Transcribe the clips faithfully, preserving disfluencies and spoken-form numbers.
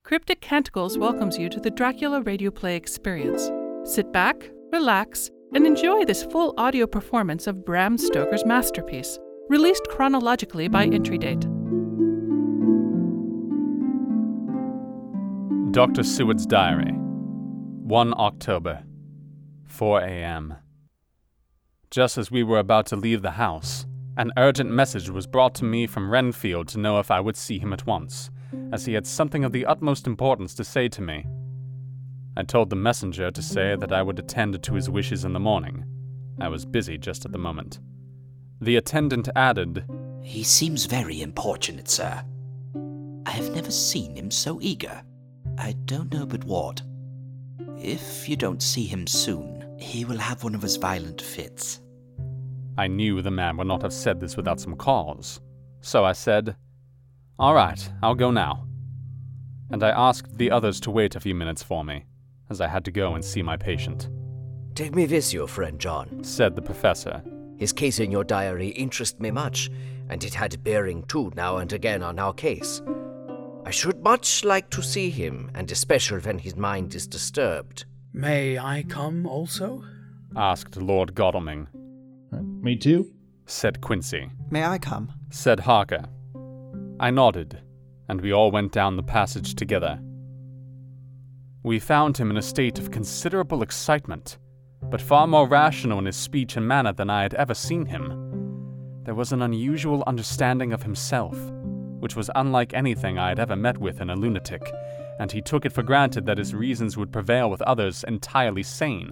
Cryptic Canticles welcomes you to the Dracula Radio Play experience. Sit back, relax, and enjoy this full audio performance of Bram Stoker's masterpiece, released chronologically by entry date. Doctor Seward's Diary, the first of October, four a.m. Just as we were about to leave the house, an urgent message was brought to me from Renfield to know if I would see him at once, as he had something of the utmost importance to say to me. I told the messenger to say that I would attend to his wishes in the morning. I was busy just at the moment. The attendant added, "He seems very importunate, sir. I have never seen him so eager. I don't know but what. If you don't see him soon, he will have one of his violent fits." I knew the man would not have said this without some cause, so I said, "All right, I'll go now." And I asked the others to wait a few minutes for me, as I had to go and see my patient. "Take me with you, friend John," said the professor. "His case in your diary interests me much, and it had bearing too now and again on our case. I should much like to see him, and especially when his mind is disturbed." "May I come also?" asked Lord Godalming. Uh, me too, said Quincy. "May I come?" said Harker. I nodded, and we all went down the passage together. We found him in a state of considerable excitement, but far more rational in his speech and manner than I had ever seen him. There was an unusual understanding of himself, which was unlike anything I had ever met with in a lunatic, and he took it for granted that his reasons would prevail with others entirely sane.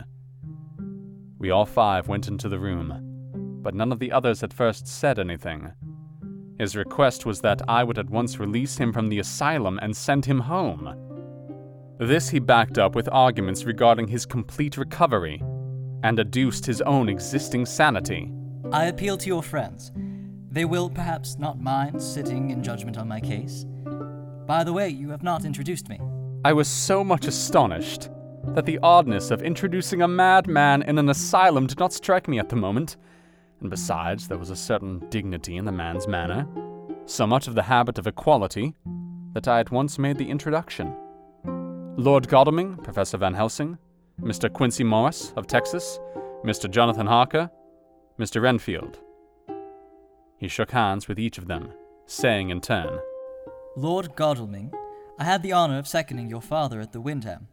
We all five went into the room, but none of the others at first said anything. His request was that I would at once release him from the asylum and send him home. This he backed up with arguments regarding his complete recovery, and adduced his own existing sanity. "I appeal to your friends. They will perhaps not mind sitting in judgment on my case. By the way, you have not introduced me." I was so much astonished that the oddness of introducing a madman in an asylum did not strike me at the moment, and besides, there was a certain dignity in the man's manner, so much of the habit of equality, that I at once made the introduction. Lord Godalming, Professor Van Helsing, Mister Quincy Morris of Texas, Mister Jonathan Harker, Mister Renfield. He shook hands with each of them, saying in turn, "Lord Godalming, I had the honor of seconding your father at the Windham.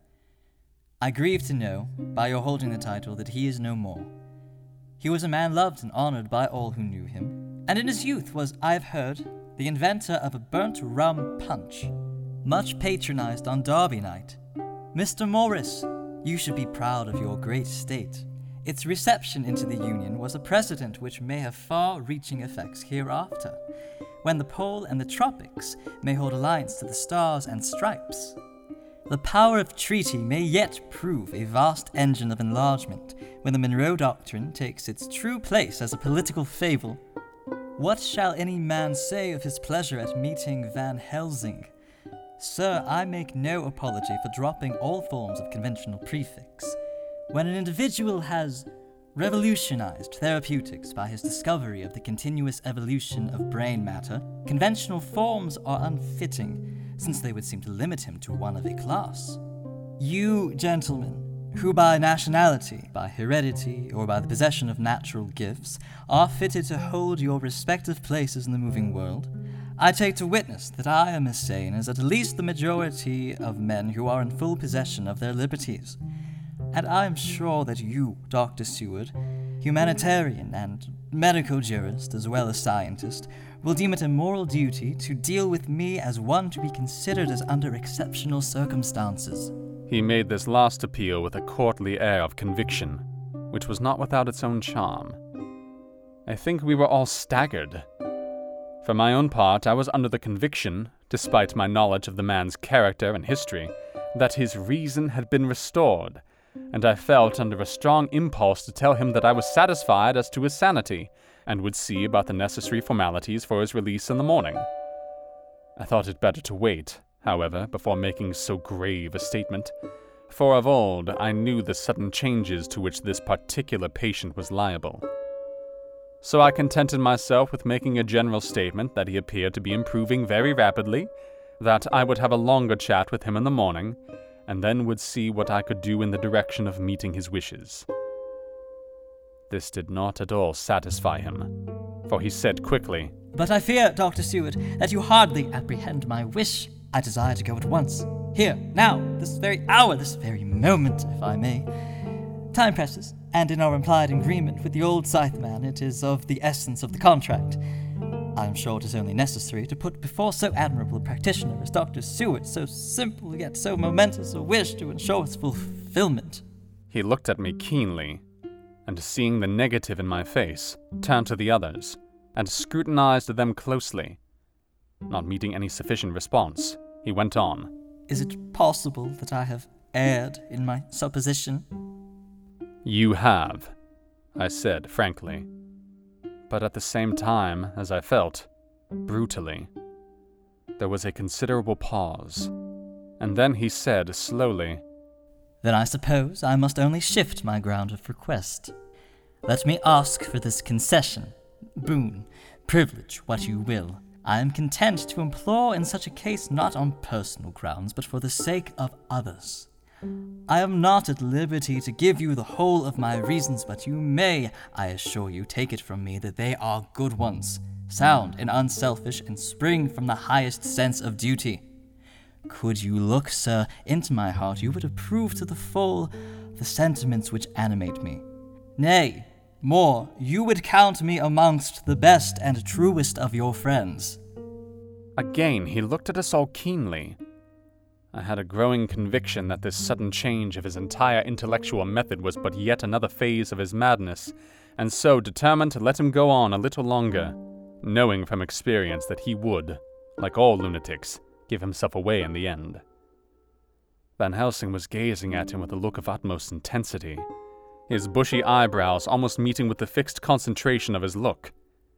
I grieve to know, by your holding the title, that he is no more. He was a man loved and honored by all who knew him, and in his youth was, I have heard, the inventor of a burnt rum punch, much patronized on Derby night. Mister Morris, you should be proud of your great state. Its reception into the Union was a precedent which may have far-reaching effects hereafter, when the pole and the tropics may hold alliance to the stars and stripes. The power of treaty may yet prove a vast engine of enlargement when the Monroe Doctrine takes its true place as a political fable. What shall any man say of his pleasure at meeting Van Helsing? Sir, I make no apology for dropping all forms of conventional prefix. When an individual has revolutionized therapeutics by his discovery of the continuous evolution of brain matter, conventional forms are unfitting, since they would seem to limit him to one of a class. You, gentlemen, who by nationality, by heredity, or by the possession of natural gifts, are fitted to hold your respective places in the moving world, I take to witness that I am as sane as at least the majority of men who are in full possession of their liberties. And I am sure that you, Doctor Seward, humanitarian and medical jurist as well as scientist, will deem it a moral duty to deal with me as one to be considered as under exceptional circumstances." He made this last appeal with a courtly air of conviction, which was not without its own charm. I think we were all staggered. For my own part, I was under the conviction, despite my knowledge of the man's character and history, that his reason had been restored, and I felt under a strong impulse to tell him that I was satisfied as to his sanity, and would see about the necessary formalities for his release in the morning. I thought it better to wait, however, before making so grave a statement, for of old I knew the sudden changes to which this particular patient was liable. So I contented myself with making a general statement that he appeared to be improving very rapidly, that I would have a longer chat with him in the morning, and then would see what I could do in the direction of meeting his wishes. This did not at all satisfy him, for he said quickly, "But I fear, Doctor Seward, that you hardly apprehend my wish. I desire to go at once. Here, now, this very hour, this very moment, if I may. Time presses, and in our implied agreement with the old Scytheman, it is of the essence of the contract. I am sure it is only necessary to put before so admirable a practitioner as Doctor Seward so simple yet so momentous a wish to ensure its fulfillment." He looked at me keenly, and seeing the negative in my face, turned to the others, and scrutinized them closely. Not meeting any sufficient response, he went on. "Is it possible that I have erred in my supposition?" "You have," I said frankly, but at the same time, as I felt, brutally. There was a considerable pause, and then he said slowly, "Then I suppose I must only shift my ground of request. Let me ask for this concession, boon, privilege, what you will. I am content to implore in such a case not on personal grounds, but for the sake of others. I am not at liberty to give you the whole of my reasons, but you may, I assure you, take it from me that they are good ones, sound and unselfish, and spring from the highest sense of duty. Could you look, sir, into my heart, you would approve to the full the sentiments which animate me. Nay, more, you would count me amongst the best and truest of your friends." Again, he looked at us all keenly. I had a growing conviction that this sudden change of his entire intellectual method was but yet another phase of his madness, and so determined to let him go on a little longer, knowing from experience that he would, like all lunatics, give himself away in the end. Van Helsing was gazing at him with a look of utmost intensity, his bushy eyebrows almost meeting with the fixed concentration of his look.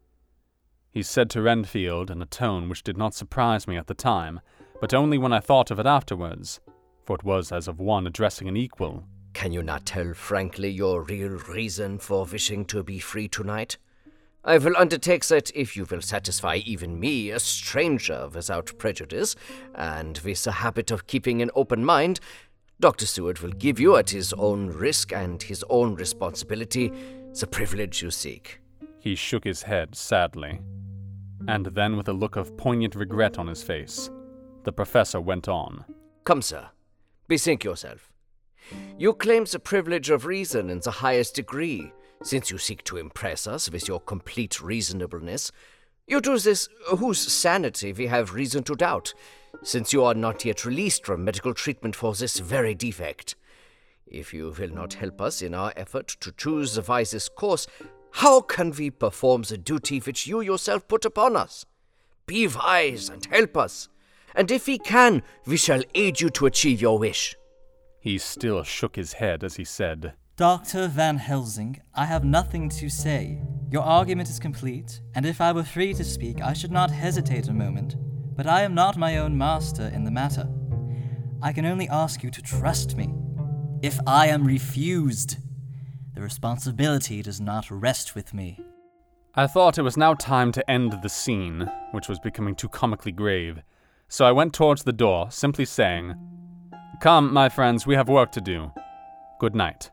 He said to Renfield in a tone which did not surprise me at the time, but only when I thought of it afterwards, for it was as of one addressing an equal. "Can you not tell frankly your real reason for wishing to be free tonight? I will undertake that if you will satisfy even me, a stranger without prejudice, and with a habit of keeping an open mind, Doctor Seward will give you at his own risk and his own responsibility the privilege you seek." He shook his head sadly, and then with a look of poignant regret on his face, the professor went on. "Come, sir, bethink yourself. You claim the privilege of reason in the highest degree, since you seek to impress us with your complete reasonableness. You do this whose sanity we have reason to doubt, since you are not yet released from medical treatment for this very defect. If you will not help us in our effort to choose the wisest course, how can we perform the duty which you yourself put upon us? Be wise and help us, and if we can, we shall aid you to achieve your wish." He still shook his head as he said, "Doctor Van Helsing, I have nothing to say. Your argument is complete, and if I were free to speak, I should not hesitate a moment. But I am not my own master in the matter. I can only ask you to trust me. If I am refused, the responsibility does not rest with me." I thought it was now time to end the scene, which was becoming too comically grave, so I went towards the door, simply saying, "Come, my friends, we have work to do. Good night."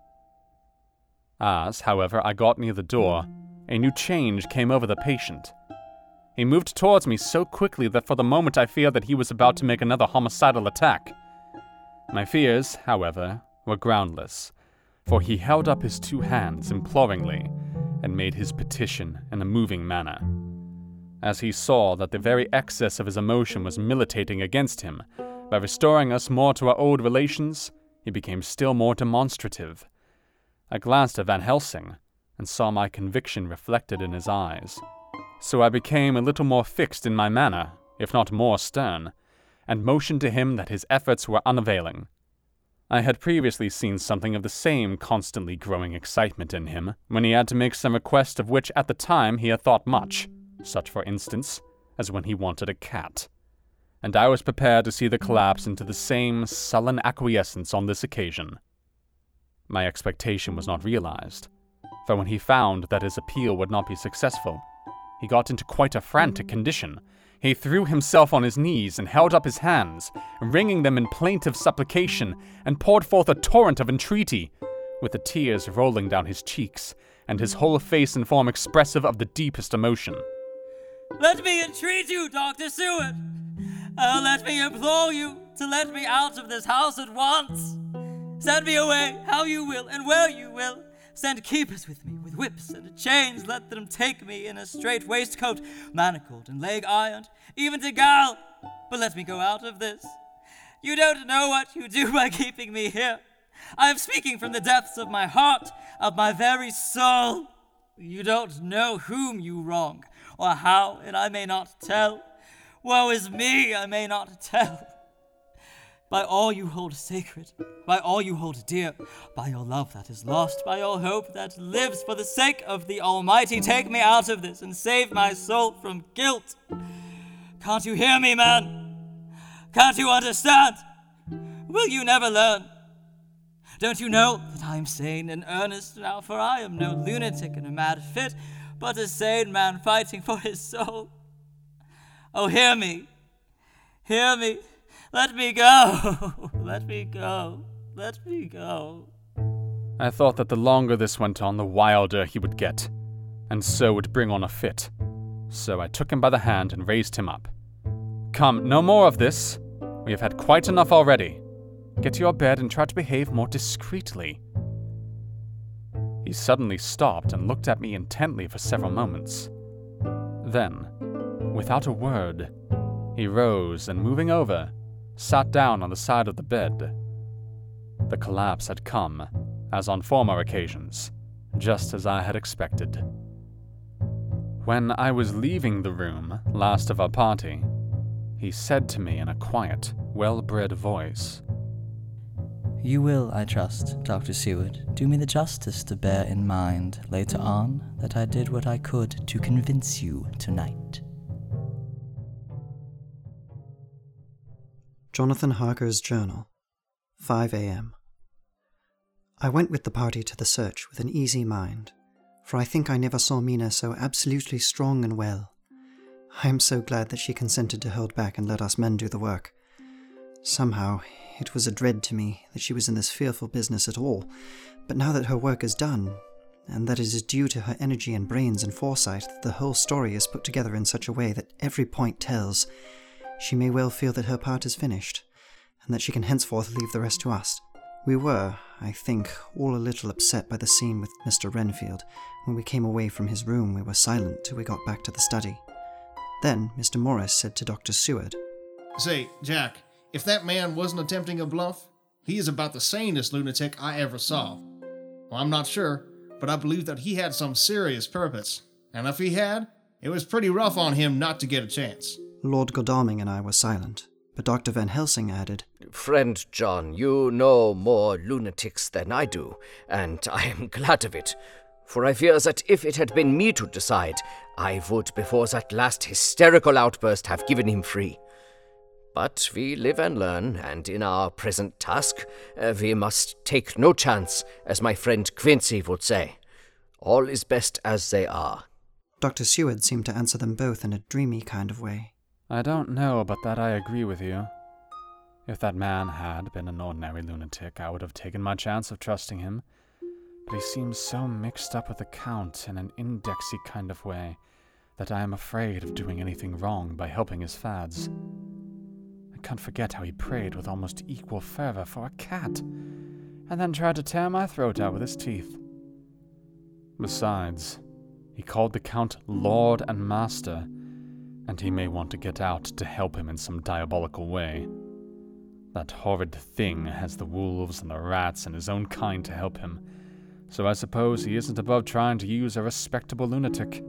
As, however, I got near the door, a new change came over the patient. He moved towards me so quickly that for the moment I feared that he was about to make another homicidal attack. My fears, however, were groundless, for he held up his two hands imploringly and made his petition in a moving manner. As he saw that the very excess of his emotion was militating against him, by restoring us more to our old relations, he became still more demonstrative. I glanced at Van Helsing and saw my conviction reflected in his eyes. So I became a little more fixed in my manner, if not more stern, and motioned to him that his efforts were unavailing. I had previously seen something of the same constantly growing excitement in him when he had to make some request of which at the time he had thought much, such, for instance, as when he wanted a cat. And I was prepared to see the collapse into the same sullen acquiescence on this occasion. My expectation was not realized, for when he found that his appeal would not be successful, he got into quite a frantic condition. he threw himself on his knees and held up his hands, wringing them in plaintive supplication, and poured forth a torrent of entreaty, with the tears rolling down his cheeks, and his whole face and form expressive of the deepest emotion. Let me entreat you, Doctor Seward! Oh, let me implore you to let me out of this house at once! Send me away how you will and where you will. Send keepers with me, with whips and chains. Let them take me in a straight waistcoat, manacled and leg ironed, even to gaol. But let me go out of this. You don't know what you do by keeping me here. I am speaking from the depths of my heart, of my very soul. You don't know whom you wrong, or how, and I may not tell. Woe is me, I may not tell. By all you hold sacred, by all you hold dear, by your love that is lost, by your hope that lives, for the sake of the Almighty, take me out of this and save my soul from guilt. Can't you hear me, man? Can't you understand? Will you never learn? Don't you know that I am sane and earnest now, for I am no lunatic in a mad fit, but a sane man fighting for his soul? Oh, hear me, hear me. Let me go! Let me go! Let me go! I thought that the longer this went on, the wilder he would get, and so would bring on a fit. So I took him by the hand and raised him up. Come, no more of this. We have had quite enough already. Get to your bed and try to behave more discreetly. He suddenly stopped and looked at me intently for several moments. Then, without a word, he rose and, moving over, sat down on the side of the bed. The collapse had come, as on former occasions, just as I had expected. When I was leaving the room, last of our party, he said to me in a quiet, well-bred voice, You will, I trust, Doctor Seward, do me the justice to bear in mind later on that I did what I could to convince you tonight. Jonathan Harker's Journal, five a.m. I went with the party to the search with an easy mind, for I think I never saw Mina so absolutely strong and well. I am so glad that she consented to hold back and let us men do the work. Somehow, it was a dread to me that she was in this fearful business at all, but now that her work is done, and that it is due to her energy and brains and foresight that the whole story is put together in such a way that every point tells, she may well feel that her part is finished, and that she can henceforth leave the rest to us. We were, I think, all a little upset by the scene with Mister Renfield. When we came away from his room, we were silent till we got back to the study. Then Mister Morris said to Doctor Seward, Say, Jack, if that man wasn't attempting a bluff, he is about the sanest lunatic I ever saw. Well, I'm not sure, but I believe that he had some serious purpose, and if he had, it was pretty rough on him not to get a chance. Lord Godalming and I were silent, but Doctor Van Helsing added, Friend John, you know more lunatics than I do, and I am glad of it, for I fear that if it had been me to decide, I would, before that last hysterical outburst, have given him free. But we live and learn, and in our present task, uh, we must take no chance, as my friend Quincy would say. All is best as they are. Doctor Seward seemed to answer them both in a dreamy kind of way. I don't know, but that I agree with you. If that man had been an ordinary lunatic, I would have taken my chance of trusting him. But he seems so mixed up with the Count in an indexy kind of way that I am afraid of doing anything wrong by helping his fads. I can't forget how he prayed with almost equal fervor for a cat, and then tried to tear my throat out with his teeth. Besides, he called the Count Lord and Master, and he may want to get out to help him in some diabolical way. That horrid thing has the wolves and the rats and his own kind to help him, so I suppose he isn't above trying to use a respectable lunatic.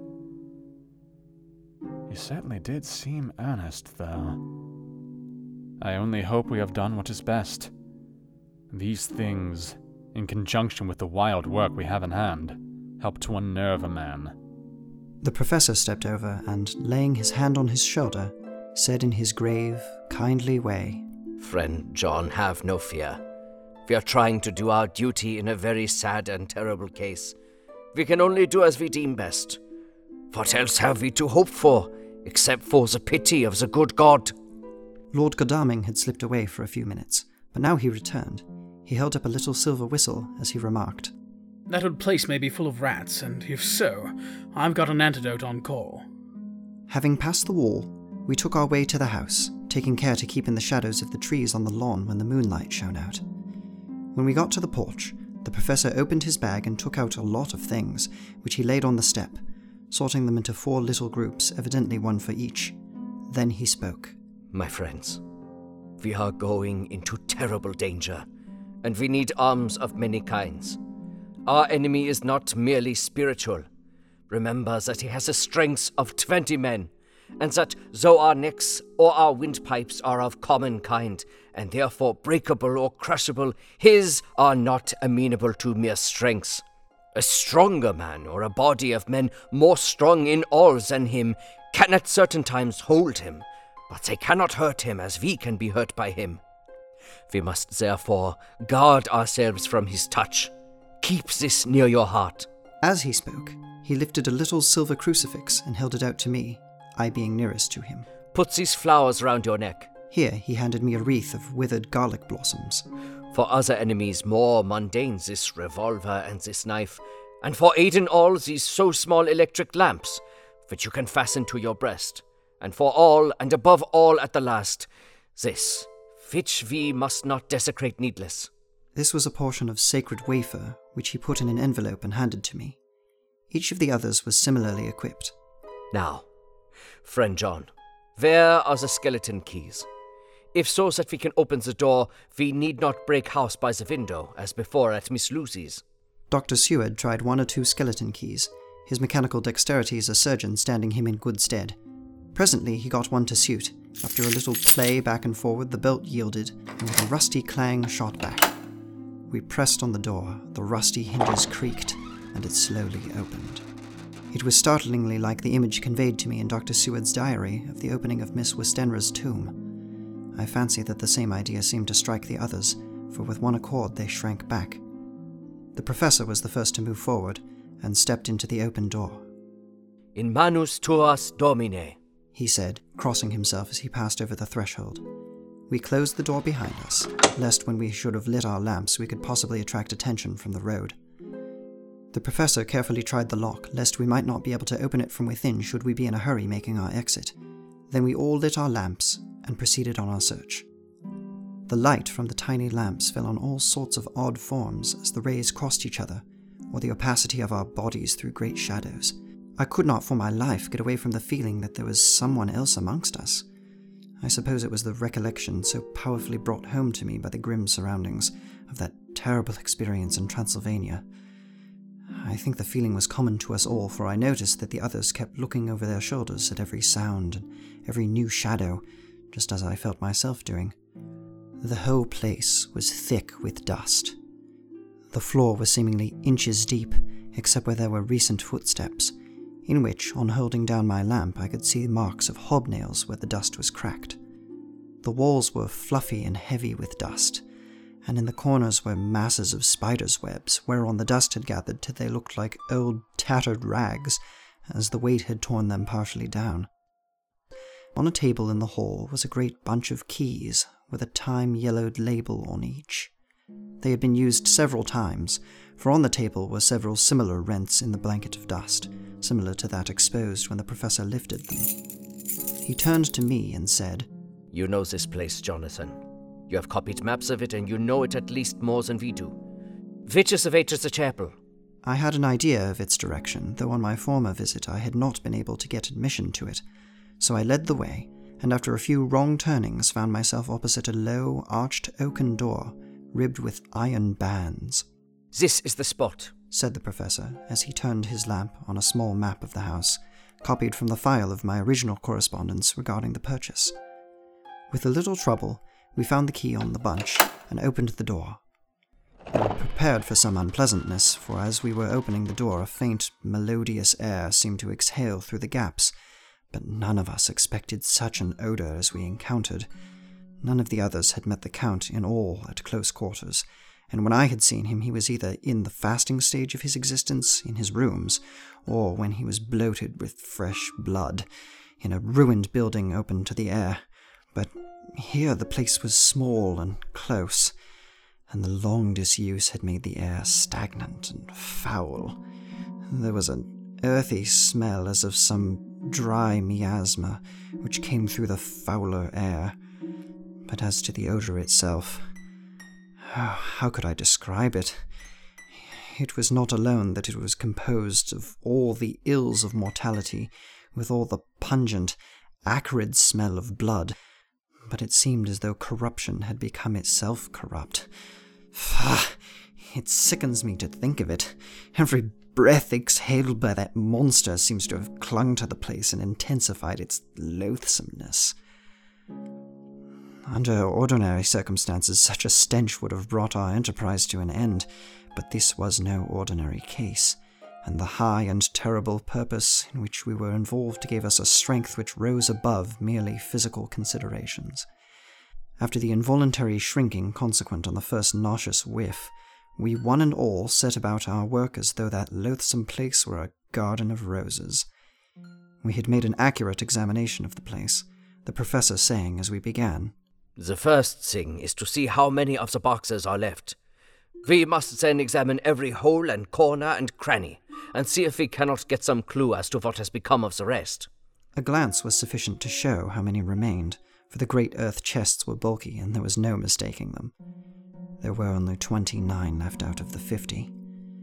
He certainly did seem earnest, though. I only hope we have done what is best. These things, in conjunction with the wild work we have in hand, help to unnerve a man. The professor stepped over and, laying his hand on his shoulder, said in his grave, kindly way, Friend John, have no fear. We are trying to do our duty in a very sad and terrible case. We can only do as we deem best. What else have we to hope for except for the pity of the good God. Lord Godalming had slipped away for a few minutes, but now he returned. He held up a little silver whistle as he remarked, That old place may be full of rats, and if so, I've got an antidote on call. Having passed the wall, we took our way to the house, taking care to keep in the shadows of the trees on the lawn when the moonlight shone out. When we got to the porch, the professor opened his bag and took out a lot of things, which he laid on the step, sorting them into four little groups, evidently one for each. Then he spoke. My friends, we are going into terrible danger, and we need arms of many kinds. Our enemy is not merely spiritual. Remember that he has a strength of twenty men, and that though our necks or our windpipes are of common kind, and therefore breakable or crushable, his are not amenable to mere strength. A stronger man, or a body of men more strong in all than him, can at certain times hold him, but they cannot hurt him as we can be hurt by him. We must therefore guard ourselves from his touch. Keep this near your heart. As he spoke, he lifted a little silver crucifix and held it out to me, I being nearest to him. Put these flowers round your neck. Here he handed me a wreath of withered garlic blossoms. For other enemies more mundane, this revolver and this knife, and for Aiden all, these so small electric lamps, which you can fasten to your breast, and for all, and above all at the last, this, which we must not desecrate needless. This was a portion of sacred wafer, which he put in an envelope and handed to me. Each of the others was similarly equipped. Now, friend John, where are the skeleton keys? If so that we can open the door, we need not break house by the window, as before at Miss Lucy's. Doctor Seward tried one or two skeleton keys, his mechanical dexterity as a surgeon standing him in good stead. Presently he got one to suit. After a little play back and forward, the belt yielded, and with a rusty clang shot back. We pressed on the door, the rusty hinges creaked, and it slowly opened. It was startlingly like the image conveyed to me in Doctor Seward's diary of the opening of Miss Westenra's tomb. I fancy that the same idea seemed to strike the others, for with one accord they shrank back. The professor was the first to move forward, and stepped into the open door. In manus tuas domine, he said, crossing himself as he passed over the threshold. We closed the door behind us, lest when we should have lit our lamps we could possibly attract attention from the road. The professor carefully tried the lock, lest we might not be able to open it from within should we be in a hurry making our exit. Then we all lit our lamps and proceeded on our search. The light from the tiny lamps fell on all sorts of odd forms as the rays crossed each other, or the opacity of our bodies threw great shadows. I could not for my life get away from the feeling that there was someone else amongst us. I suppose it was the recollection so powerfully brought home to me by the grim surroundings of that terrible experience in Transylvania. I think the feeling was common to us all, for I noticed that the others kept looking over their shoulders at every sound and every new shadow, just as I felt myself doing. The whole place was thick with dust. The floor was seemingly inches deep, except where there were recent footsteps, in which, on holding down my lamp, I could see marks of hobnails where the dust was cracked. The walls were fluffy and heavy with dust, and in the corners were masses of spiders' webs, whereon the dust had gathered till they looked like old tattered rags, as the weight had torn them partially down. On a table in the hall was a great bunch of keys, with a time-yellowed label on each. They had been used several times, for on the table were several similar rents in the blanket of dust, similar to that exposed when the professor lifted them. He turned to me and said, You know this place, Jonathan. You have copied maps of it, and you know it at least more than we do. Which is the way to the chapel? I had an idea of its direction, though on my former visit I had not been able to get admission to it. So I led the way, and after a few wrong turnings found myself opposite a low, arched oaken door, ribbed with iron bands. This is the spot, said the professor, as he turned his lamp on a small map of the house, copied from the file of my original correspondence regarding the purchase. With a little trouble, we found the key on the bunch and opened the door. We were prepared for some unpleasantness, for as we were opening the door, a faint, melodious air seemed to exhale through the gaps, but none of us expected such an odor as we encountered. None of the others had met the Count in all at close quarters, and when I had seen him he was either in the fasting stage of his existence, in his rooms, or when he was bloated with fresh blood, in a ruined building open to the air, but here the place was small and close, and the long disuse had made the air stagnant and foul. There was an earthy smell as of some dry miasma which came through the fouler air. But as to the odour itself, oh, how could I describe it? It was not alone that it was composed of all the ills of mortality, with all the pungent, acrid smell of blood, but it seemed as though corruption had become itself corrupt. Faugh! It sickens me to think of it. Every breath exhaled by that monster seems to have clung to the place and intensified its loathsomeness. Under ordinary circumstances, such a stench would have brought our enterprise to an end, but this was no ordinary case, and the high and terrible purpose in which we were involved gave us a strength which rose above merely physical considerations. After the involuntary shrinking consequent on the first nauseous whiff, we one and all set about our work as though that loathsome place were a garden of roses. We had made an accurate examination of the place, the professor saying as we began, "The first thing is to see how many of the boxes are left. We must then examine every hole and corner and cranny, and see if we cannot get some clue as to what has become of the rest." A glance was sufficient to show how many remained, for the great earth chests were bulky and there was no mistaking them. There were only twenty-nine left out of the fifty.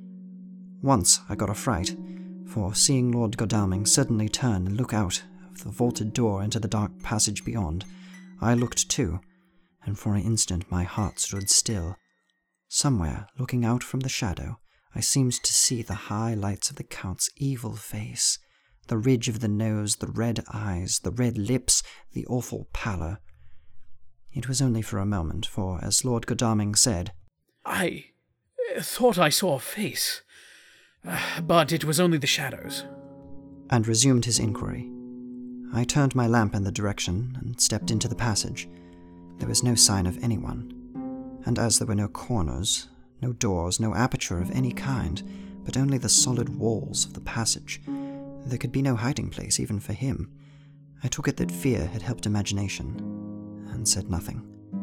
Once I got a fright, for seeing Lord Godalming suddenly turn and look out of the vaulted door into the dark passage beyond, I looked too, and for an instant my heart stood still. Somewhere, looking out from the shadow, I seemed to see the high lights of the Count's evil face, the ridge of the nose, the red eyes, the red lips, the awful pallor. It was only for a moment, for, as Lord Godalming said, I thought I saw a face, uh, but it was only the shadows, and resumed his inquiry. I turned my lamp in the direction and stepped into the passage. There was no sign of anyone, and as there were no corners, no doors, no aperture of any kind, but only the solid walls of the passage, there could be no hiding place even for him. I took it that fear had helped imagination, and said nothing.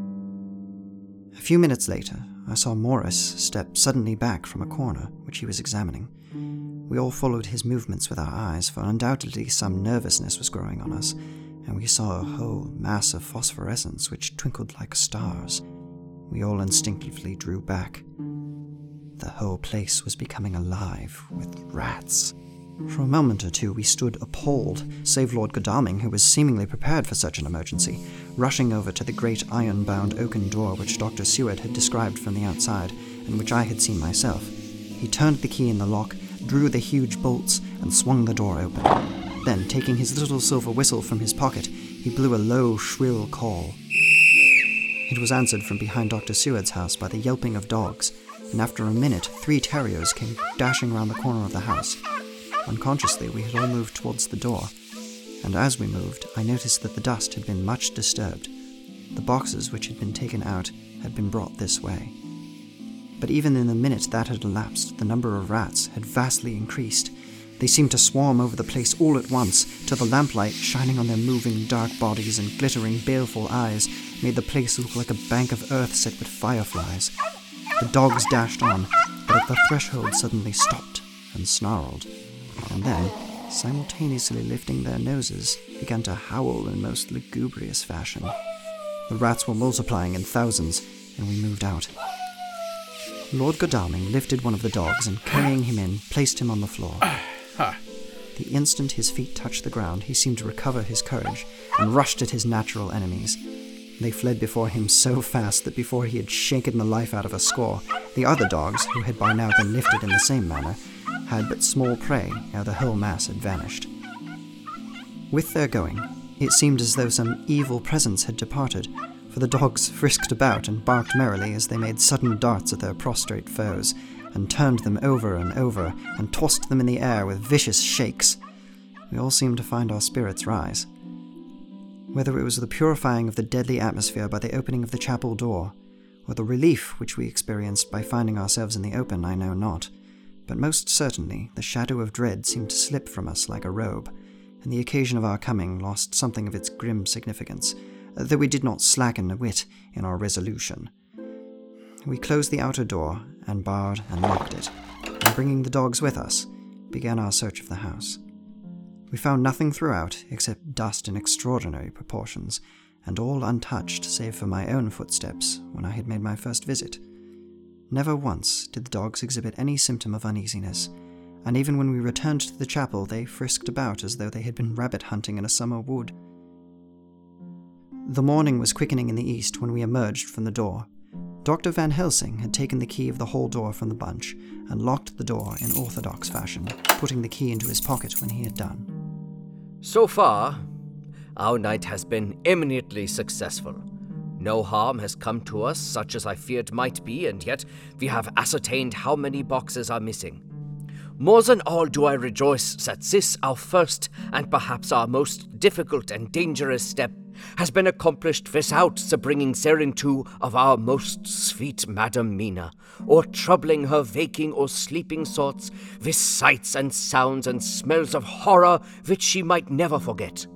A few minutes later, I saw Morris step suddenly back from a corner which he was examining. We all followed his movements with our eyes, for undoubtedly some nervousness was growing on us, and we saw a whole mass of phosphorescence which twinkled like stars. We all instinctively drew back. The whole place was becoming alive with rats. For a moment or two we stood appalled, save Lord Godalming, who was seemingly prepared for such an emergency, rushing over to the great iron-bound oaken door which Doctor Seward had described from the outside, and which I had seen myself. He turned the key in the lock, drew the huge bolts, and swung the door open. Then, taking his little silver whistle from his pocket, he blew a low, shrill call. It was answered from behind Doctor Seward's house by the yelping of dogs, and after a minute three terriers came dashing round the corner of the house. Unconsciously, we had all moved towards the door, and as we moved, I noticed that the dust had been much disturbed. The boxes which had been taken out had been brought this way. But even in the minute that had elapsed, the number of rats had vastly increased. They seemed to swarm over the place all at once, till the lamplight, shining on their moving dark bodies and glittering baleful eyes, made the place look like a bank of earth set with fireflies. The dogs dashed on, but at the threshold suddenly stopped and snarled, and then, simultaneously lifting their noses, began to howl in most lugubrious fashion. The rats were multiplying in thousands, and we moved out. Lord Godalming lifted one of the dogs and, carrying him in, placed him on the floor. The instant his feet touched the ground, he seemed to recover his courage and rushed at his natural enemies. They fled before him so fast that before he had shaken the life out of a score, the other dogs, who had by now been lifted in the same manner, had but small prey ere the whole mass had vanished. With their going, it seemed as though some evil presence had departed, for the dogs frisked about and barked merrily as they made sudden darts at their prostrate foes, and turned them over and over, and tossed them in the air with vicious shakes. We all seemed to find our spirits rise. Whether it was the purifying of the deadly atmosphere by the opening of the chapel door, or the relief which we experienced by finding ourselves in the open, I know not, but most certainly the shadow of dread seemed to slip from us like a robe, and the occasion of our coming lost something of its grim significance, though we did not slacken a whit in our resolution. We closed the outer door, and barred and locked it, and bringing the dogs with us, began our search of the house. We found nothing throughout except dust in extraordinary proportions, and all untouched save for my own footsteps when I had made my first visit. Never once did the dogs exhibit any symptom of uneasiness, and even when we returned to the chapel they frisked about as though they had been rabbit hunting in a summer wood. The morning was quickening in the east when we emerged from the door. Doctor Van Helsing had taken the key of the hall door from the bunch and locked the door in orthodox fashion, putting the key into his pocket when he had done. So far, our night has been eminently successful. No harm has come to us, such as I feared might be, and yet we have ascertained how many boxes are missing. More than all do I rejoice that this, our first and perhaps our most difficult and dangerous step, has been accomplished without the bringing thereinto of our most sweet Madam Mina, or troubling her waking or sleeping thoughts with sights and sounds and smells of horror which she might never forget.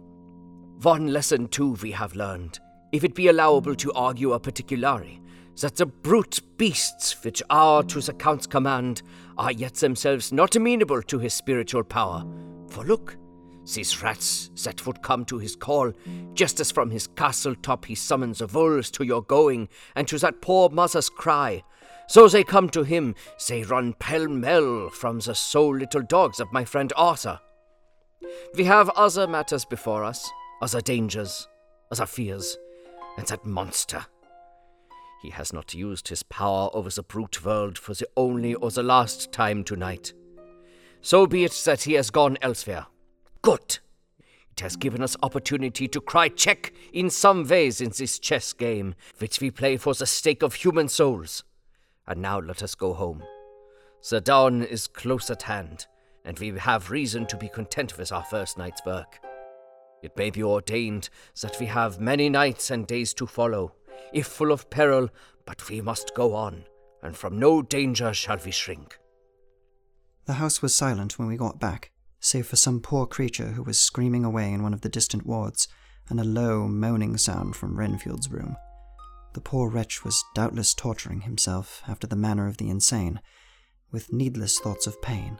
One lesson, too, we have learned, if it be allowable to argue a particulari, that the brute beasts which are to the Count's command are yet themselves not amenable to his spiritual power. For look, these rats that would come to his call, just as from his castle top he summons the wolves to your going, and to that poor mother's cry. So they come to him, they run pell-mell from the sole little dogs of my friend Arthur. We have other matters before us, other dangers, other fears, and that monster. He has not used his power over the brute world for the only or the last time tonight. So be it that he has gone elsewhere. Good! It has given us opportunity to cry check in some ways in this chess game, which we play for the sake of human souls. And now let us go home. The dawn is close at hand, and we have reason to be content with our first night's work. It may be ordained that we have many nights and days to follow, if full of peril, but we must go on, and from no danger shall we shrink. The house was silent when we got back, save for some poor creature who was screaming away in one of the distant wards, and a low, moaning sound from Renfield's room. The poor wretch was doubtless torturing himself after the manner of the insane, with needless thoughts of pain.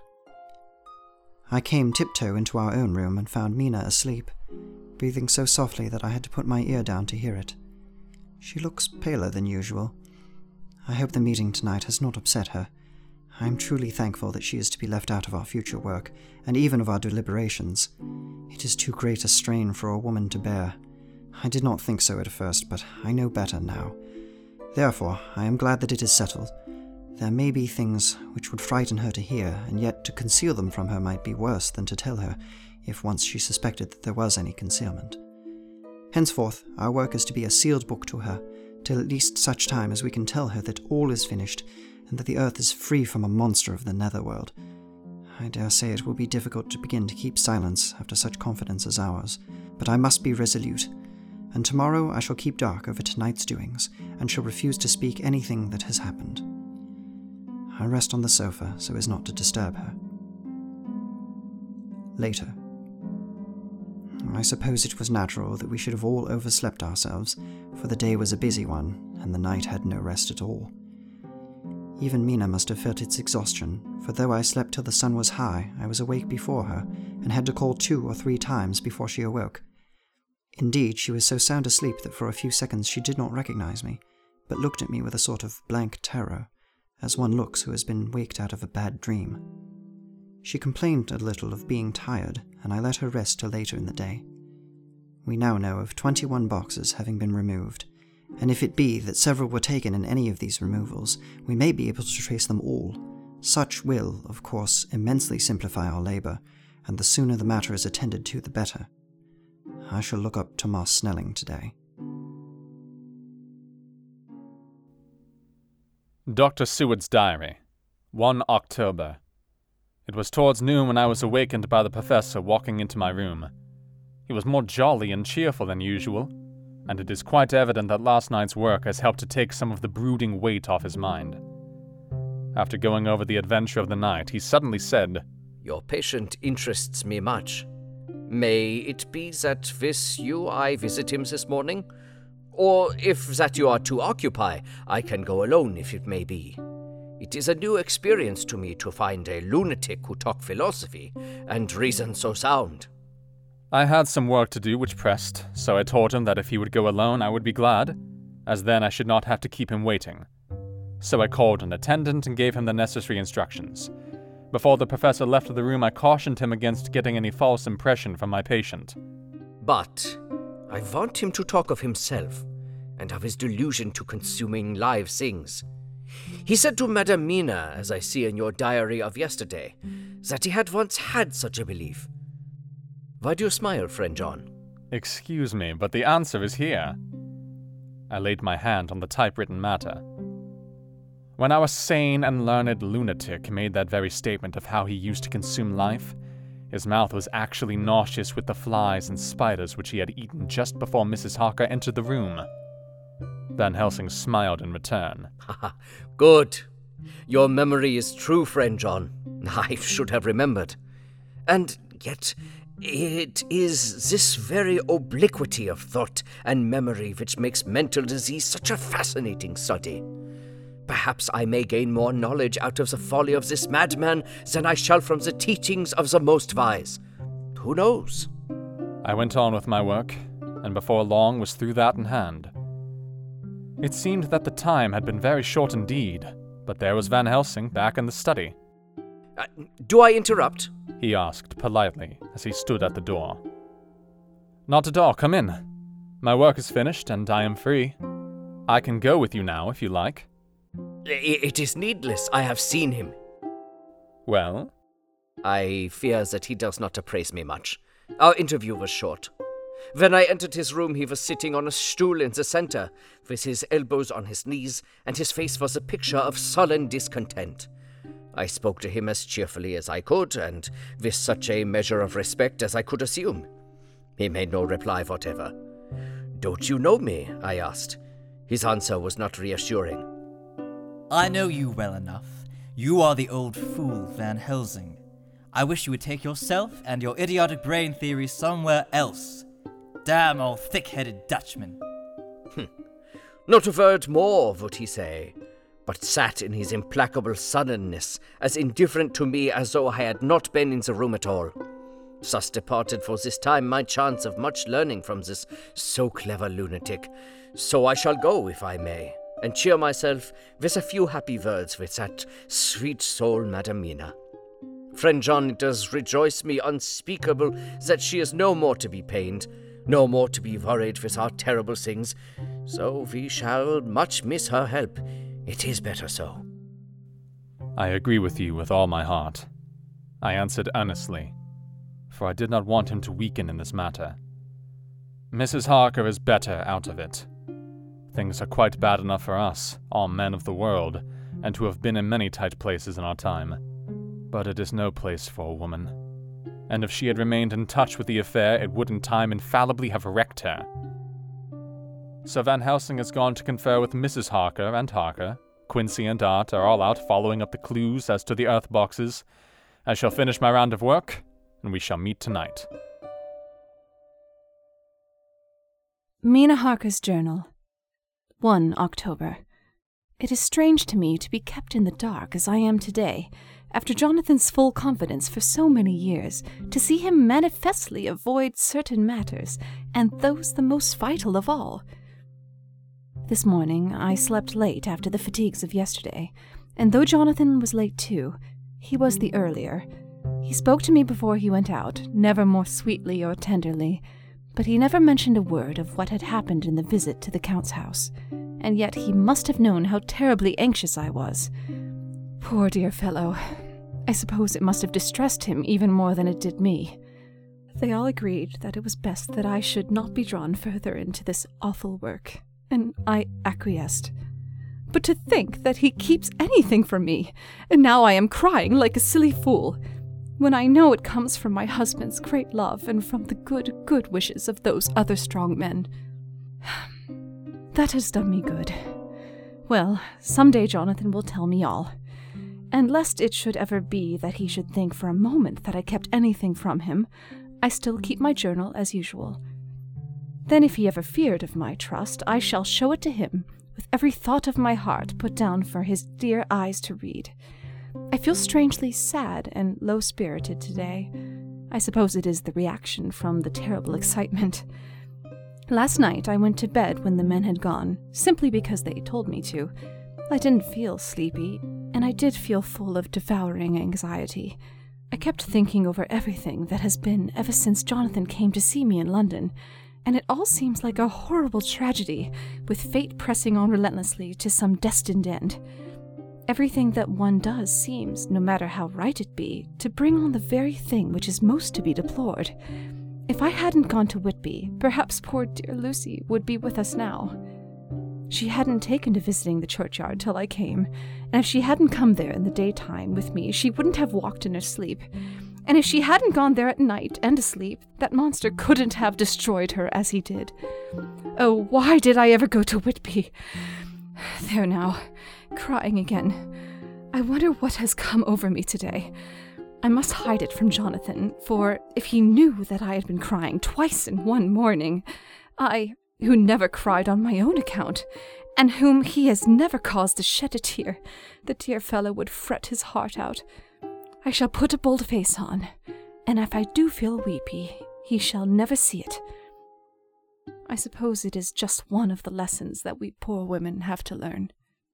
I came tiptoe into our own room and found Mina asleep, breathing so softly that I had to put my ear down to hear it. She looks paler than usual. I hope the meeting tonight has not upset her. I am truly thankful that she is to be left out of our future work, and even of our deliberations. It is too great a strain for a woman to bear. I did not think so at first, but I know better now. Therefore, I am glad that it is settled. There may be things which would frighten her to hear, and yet to conceal them from her might be worse than to tell her, if once she suspected that there was any concealment. Henceforth, our work is to be a sealed book to her, till at least such time as we can tell her that all is finished, and that the earth is free from a monster of the netherworld. I dare say it will be difficult to begin to keep silence after such confidence as ours, but I must be resolute, and tomorrow I shall keep dark over tonight's doings, and shall refuse to speak anything that has happened. I rest on the sofa so as not to disturb her. Later. I suppose it was natural that we should have all overslept ourselves, for the day was a busy one, and the night had no rest at all. Even Mina must have felt its exhaustion, for though I slept till the sun was high, I was awake before her, and had to call two or three times before she awoke. Indeed, she was so sound asleep that for a few seconds she did not recognize me, but looked at me with a sort of blank terror, as one looks who has been waked out of a bad dream. She complained a little of being tired, and I let her rest till later in the day. We now know of twenty-one boxes having been removed, and if it be that several were taken in any of these removals, we may be able to trace them all. Such will, of course, immensely simplify our labour, and the sooner the matter is attended to, the better. I shall look up Thomas Snelling today. Doctor Seward's Diary, the first of October. It was towards noon when I was awakened by the professor walking into my room. He was more jolly and cheerful than usual, and it is quite evident that last night's work has helped to take some of the brooding weight off his mind. After going over the adventure of the night, he suddenly said, "Your patient interests me much. May it be that with you I visit him this morning? Or if that you are too occupied, I can go alone if it may be. It is a new experience to me to find a lunatic who talk philosophy and reason so sound. I had some work to do which pressed, so I told him that if he would go alone I would be glad, as then I should not have to keep him waiting. So I called an attendant and gave him the necessary instructions. Before the professor left the room, I cautioned him against getting any false impression from my patient. But I want him to talk of himself and of his delusion to consuming live things. He said to Madame Mina, as I see in your diary of yesterday, that he had once had such a belief. Why do you smile, friend John? Excuse me, but the answer is here. I laid my hand on the typewritten matter. When our sane and learned lunatic made that very statement of how he used to consume life, his mouth was actually nauseous with the flies and spiders which he had eaten just before Missus Harker entered the room. Van Helsing smiled in return. Good. Your memory is true, friend John. I should have remembered. And yet, it is this very obliquity of thought and memory which makes mental disease such a fascinating study. Perhaps I may gain more knowledge out of the folly of this madman than I shall from the teachings of the most wise. Who knows? I went on with my work, and before long was through that in hand. It seemed that the time had been very short indeed, but there was Van Helsing back in the study. Uh, do I interrupt? He asked politely as he stood at the door. Not at all, come in. My work is finished and I am free. I can go with you now if you like. It is needless, I have seen him. Well? I fear that he does not appraise me much. Our interview was short. When I entered his room, he was sitting on a stool in the center, with his elbows on his knees, and his face was a picture of sullen discontent. I spoke to him as cheerfully as I could, and with such a measure of respect as I could assume. He made no reply whatever. Don't you know me? I asked. His answer was not reassuring. I know you well enough. You are the old fool, Van Helsing. I wish you would take yourself and your idiotic brain theory somewhere else. Damn old thick-headed Dutchman. Not a word more would he say, but sat in his implacable sullenness, as indifferent to me as though I had not been in the room at all. Thus departed for this time my chance of much learning from this so clever lunatic. So I shall go, if I may, and cheer myself with a few happy words with that sweet soul Madame Mina. Friend John, it does rejoice me unspeakable that she is no more to be pained, no more to be worried with our terrible things, so we shall much miss her help. It is better so. I agree with you with all my heart, I answered earnestly, for I did not want him to weaken in this matter. Missus Harker is better out of it. Things are quite bad enough for us, all men of the world, and who have been in many tight places in our time. But it is no place for a woman. And if she had remained in touch with the affair, it would in time infallibly have wrecked her. So Van Helsing has gone to confer with Missus Harker and Harker. Quincy and Art are all out following up the clues as to the earth boxes. I shall finish my round of work, and we shall meet tonight. Mina Harker's Journal. the first of October. It is strange to me to be kept in the dark as I am today, after Jonathan's full confidence for so many years, to see him manifestly avoid certain matters, and those the most vital of all. This morning I slept late after the fatigues of yesterday, and though Jonathan was late too, he was the earlier. He spoke to me before he went out, never more sweetly or tenderly, but he never mentioned a word of what had happened in the visit to the Count's house, and yet he must have known how terribly anxious I was. Poor dear fellow. I suppose it must have distressed him even more than it did me. They all agreed that it was best that I should not be drawn further into this awful work, and I acquiesced. But to think that he keeps anything from me, and now I am crying like a silly fool, when I know it comes from my husband's great love and from the good, good wishes of those other strong men. That has done me good. Well, some day Jonathan will tell me all. And lest it should ever be that he should think for a moment that I kept anything from him, I still keep my journal as usual. Then if he ever feared of my trust, I shall show it to him, with every thought of my heart put down for his dear eyes to read. I feel strangely sad and low-spirited today. I suppose it is the reaction from the terrible excitement. Last night I went to bed when the men had gone, simply because they told me to. I didn't feel sleepy, and I did feel full of devouring anxiety. I kept thinking over everything that has been ever since Jonathan came to see me in London, and it all seems like a horrible tragedy, with fate pressing on relentlessly to some destined end. Everything that one does seems, no matter how right it be, to bring on the very thing which is most to be deplored. If I hadn't gone to Whitby, perhaps poor dear Lucy would be with us now. She hadn't taken to visiting the churchyard till I came, and if she hadn't come there in the daytime with me, she wouldn't have walked in her sleep. And if she hadn't gone there at night and asleep, that monster couldn't have destroyed her as he did. Oh, why did I ever go to Whitby? There now, crying again. I wonder what has come over me today. I must hide it from Jonathan, for if he knew that I had been crying twice in one morning, I, who never cried on my own account, and whom he has never caused to shed a tear, the dear fellow would fret his heart out. I shall put a bold face on, and if I do feel weepy, he shall never see it. I suppose it is just one of the lessons that we poor women have to learn.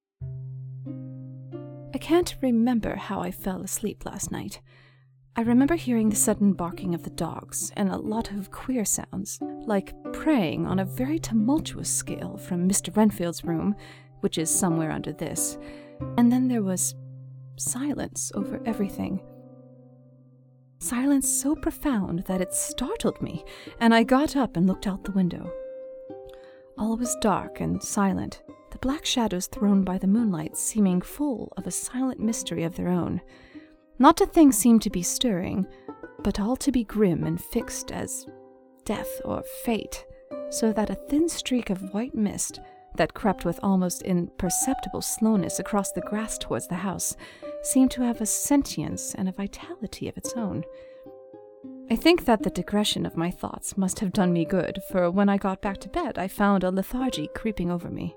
I can't remember how I fell asleep last night. I remember hearing the sudden barking of the dogs and a lot of queer sounds, like praying on a very tumultuous scale from Mister Renfield's room, which is somewhere under this, and then there was silence over everything. Silence so profound that it startled me, and I got up and looked out the window. All was dark and silent, the black shadows thrown by the moonlight seeming full of a silent mystery of their own. Not a thing seemed to be stirring, but all to be grim and fixed as death or fate, so that a thin streak of white mist that crept with almost imperceptible slowness across the grass towards the house seemed to have a sentience and a vitality of its own. I think that the digression of my thoughts must have done me good, for when I got back to bed I found a lethargy creeping over me.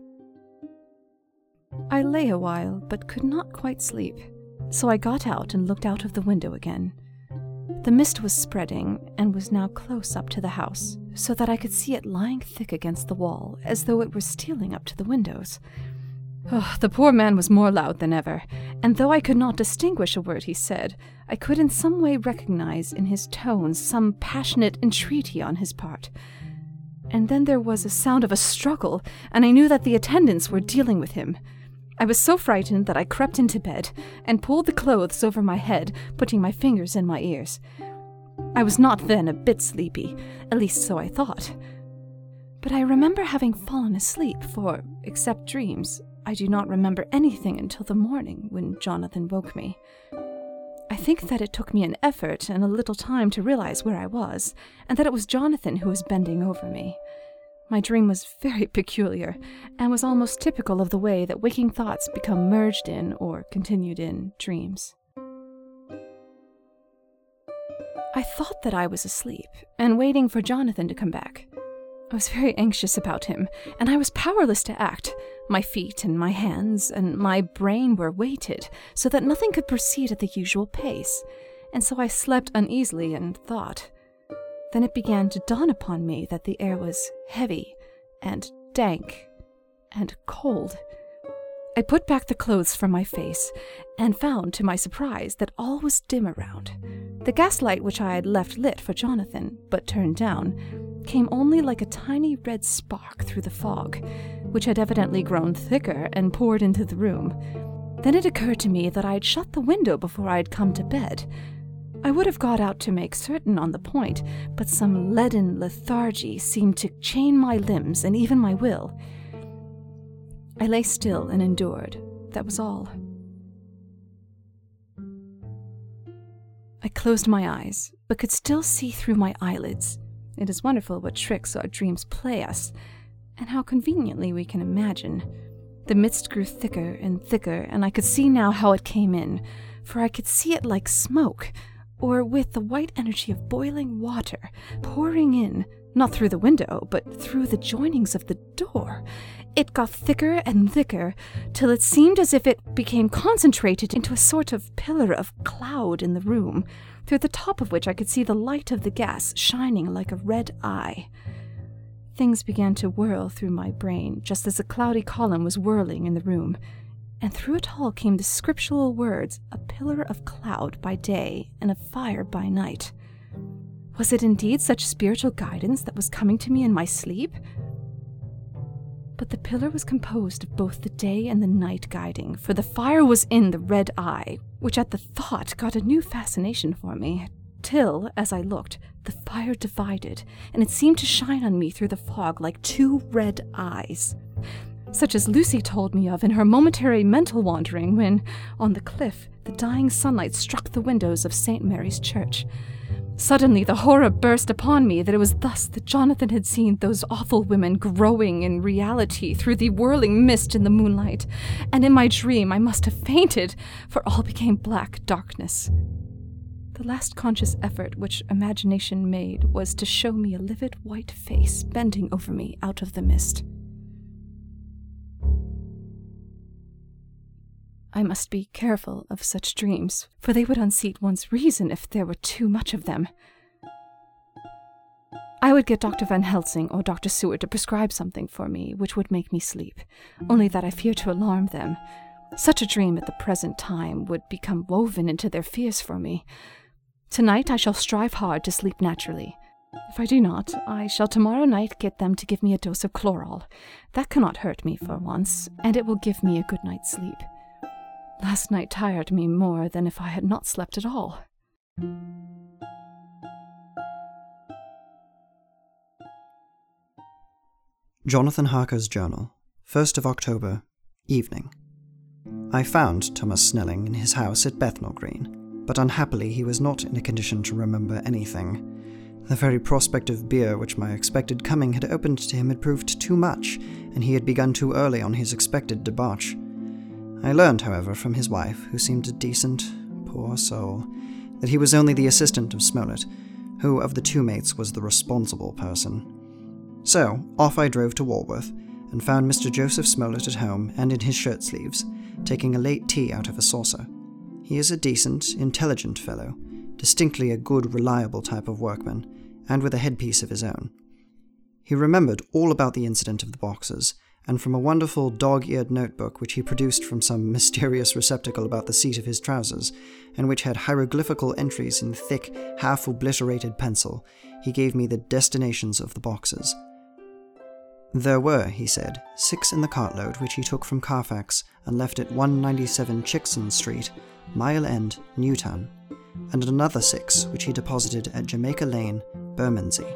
I lay a while, but could not quite sleep, so I got out and looked out of the window again. The mist was spreading, and was now close up to the house, so that I could see it lying thick against the wall, as though it were stealing up to the windows. Oh, the poor man was more loud than ever, and though I could not distinguish a word he said, I could in some way recognize in his tones some passionate entreaty on his part. And then there was a sound of a struggle, and I knew that the attendants were dealing with him. I was so frightened that I crept into bed and pulled the clothes over my head, putting my fingers in my ears. I was not then a bit sleepy, at least so I thought. But I remember having fallen asleep, for, except dreams, I do not remember anything until the morning when Jonathan woke me. I think that it took me an effort and a little time to realize where I was, and that it was Jonathan who was bending over me. My dream was very peculiar, and was almost typical of the way that waking thoughts become merged in, or continued in, dreams. I thought that I was asleep, and waiting for Jonathan to come back. I was very anxious about him, and I was powerless to act. My feet and my hands and my brain were weighted, so that nothing could proceed at the usual pace, and so I slept uneasily and thought. Then it began to dawn upon me that the air was heavy and dank and cold. I put back the clothes from my face and found, to my surprise, that all was dim around. The gaslight which I had left lit for Jonathan, but turned down, came only like a tiny red spark through the fog, which had evidently grown thicker and poured into the room. Then it occurred to me that I had shut the window before I had come to bed. I would have got out to make certain on the point, but some leaden lethargy seemed to chain my limbs and even my will. I lay still and endured. That was all. I closed my eyes, but could still see through my eyelids. It is wonderful what tricks our dreams play us, and how conveniently we can imagine. The mist grew thicker and thicker, and I could see now how it came in, for I could see it like smoke, or with the white energy of boiling water pouring in, not through the window, but through the joinings of the door. It got thicker and thicker, till it seemed as if it became concentrated into a sort of pillar of cloud in the room, through the top of which I could see the light of the gas shining like a red eye. Things began to whirl through my brain, just as the cloudy column was whirling in the room, and through it all came the scriptural words, a pillar of cloud by day and of fire by night. Was it indeed such spiritual guidance that was coming to me in my sleep? But the pillar was composed of both the day and the night guiding, for the fire was in the red eye, which at the thought got a new fascination for me, till, as I looked, the fire divided, and it seemed to shine on me through the fog like two red eyes, such as Lucy told me of in her momentary mental wandering when, on the cliff, the dying sunlight struck the windows of Saint Mary's Church. Suddenly the horror burst upon me that it was thus that Jonathan had seen those awful women growing in reality through the whirling mist in the moonlight, and in my dream I must have fainted, for all became black darkness. The last conscious effort which imagination made was to show me a livid white face bending over me out of the mist. I must be careful of such dreams, for they would unseat one's reason if there were too much of them. I would get Doctor Van Helsing or Doctor Seward to prescribe something for me which would make me sleep, only that I fear to alarm them. Such a dream at the present time would become woven into their fears for me. Tonight I shall strive hard to sleep naturally. If I do not, I shall tomorrow night get them to give me a dose of chloral. That cannot hurt me for once, and it will give me a good night's sleep. Last night tired me more than if I had not slept at all. Jonathan Harker's Journal, first of October, evening. I found Thomas Snelling in his house at Bethnal Green, but unhappily he was not in a condition to remember anything. The very prospect of beer which my expected coming had opened to him had proved too much, and he had begun too early on his expected debauch. I learned, however, from his wife, who seemed a decent, poor soul, that he was only the assistant of Smollett, who of the two mates was the responsible person. So, off I drove to Walworth, and found Mister Joseph Smollett at home and in his shirt sleeves, taking a late tea out of a saucer. He is a decent, intelligent fellow, distinctly a good, reliable type of workman, and with a headpiece of his own. He remembered all about the incident of the boxes, and from a wonderful dog-eared notebook which he produced from some mysterious receptacle about the seat of his trousers, and which had hieroglyphical entries in thick, half-obliterated pencil, he gave me the destinations of the boxes. There were, he said, six in the cartload which he took from Carfax and left at one ninety-seven Chickson Street, Mile End, Newtown, and another six which he deposited at Jamaica Lane, Bermondsey.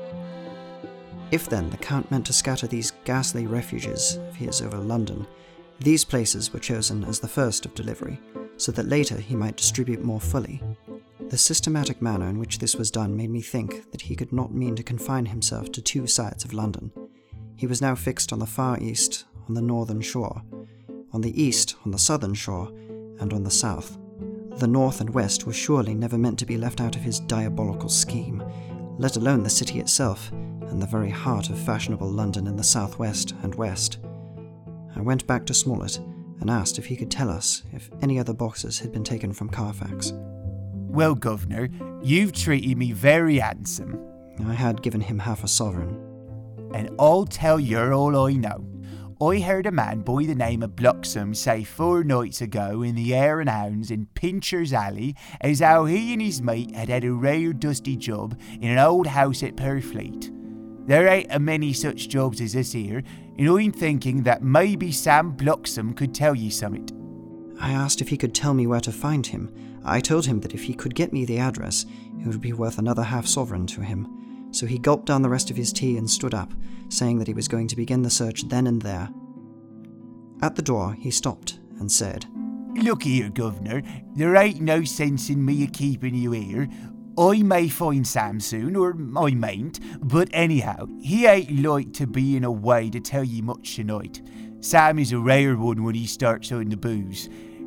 If then the Count meant to scatter these ghastly refuges of his over London, these places were chosen as the first of delivery, so that later he might distribute more fully. The systematic manner in which this was done made me think that he could not mean to confine himself to two sides of London. He was now fixed on the far east, on the northern shore, on the east, on the southern shore, and on the south. The north and west were surely never meant to be left out of his diabolical scheme, let alone the city itself, and the very heart of fashionable London in the southwest and west. I went back to Smollett and asked if he could tell us if any other boxes had been taken from Carfax. Well, Governor, you've treated me very handsome. I had given him half a sovereign. And I'll tell you all I know. I heard a man by the name of Bloxham say four nights ago in the Hare and Hounds in Pincher's Alley as how he and his mate had had a rare dusty job in an old house at Purfleet. There ain't a many such jobs as this here, and I'm thinking that maybe Sam Bloxham could tell you something. I asked if he could tell me where to find him. I told him that if he could get me the address, it would be worth another half sovereign to him. So he gulped down the rest of his tea and stood up, saying that he was going to begin the search then and there. At the door, he stopped and said, Look here, Governor, there ain't no sense in me a keeping you here. I may find Sam soon, or I mayn't, but anyhow, he ain't like to be in a way to tell you much tonight. Sam is a rare one when he starts on the booze.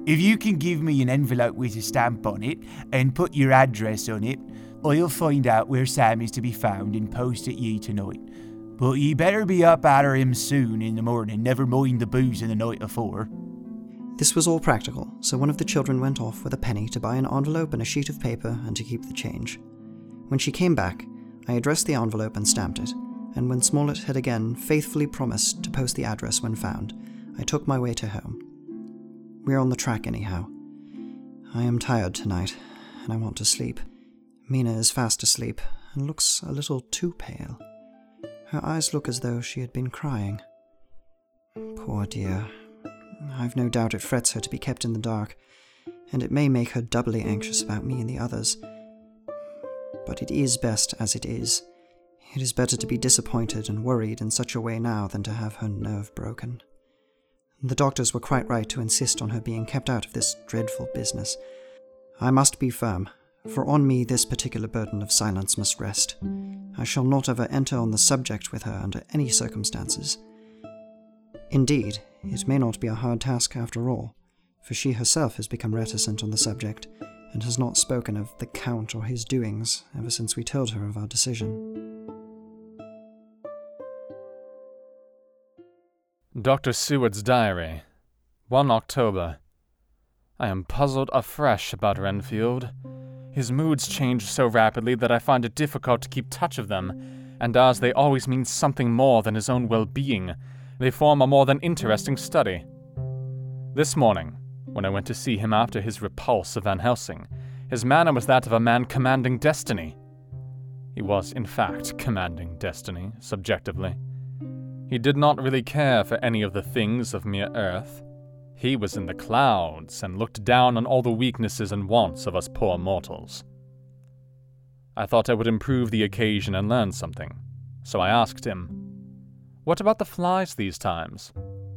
If you can give me an envelope with a stamp on it and put your address on it, I'll find out where Sam is to be found and post it ye tonight. But ye better be up arter him soon in the morning, never mind the booze in the night afore. This was all practical, so one of the children went off with a penny to buy an envelope and a sheet of paper and to keep the change. When she came back, I addressed the envelope and stamped it, and when Smollett had again faithfully promised to post the address when found, I took my way to home. We're on the track anyhow. I am tired tonight, and I want to sleep. Mina is fast asleep, and looks a little too pale. Her eyes look as though she had been crying. Poor dear. I've no doubt it frets her to be kept in the dark, and it may make her doubly anxious about me and the others. But it is best as it is. It is better to be disappointed and worried in such a way now than to have her nerve broken. The doctors were quite right to insist on her being kept out of this dreadful business. I must be firm, for on me this particular burden of silence must rest. I shall not ever enter on the subject with her under any circumstances. Indeed, it may not be a hard task after all, for she herself has become reticent on the subject, and has not spoken of the Count or his doings ever since we told her of our decision. Doctor Seward's Diary, the first of October. I am puzzled afresh about Renfield. His moods change so rapidly that I find it difficult to keep touch of them, and as they always mean something more than his own well-being, they form a more than interesting study. This morning, when I went to see him after his repulse of Van Helsing, his manner was that of a man commanding destiny. He was, in fact, commanding destiny, subjectively. He did not really care for any of the things of mere earth. He was in the clouds and looked down on all the weaknesses and wants of us poor mortals. I thought I would improve the occasion and learn something, so I asked him, "What about the flies these times?"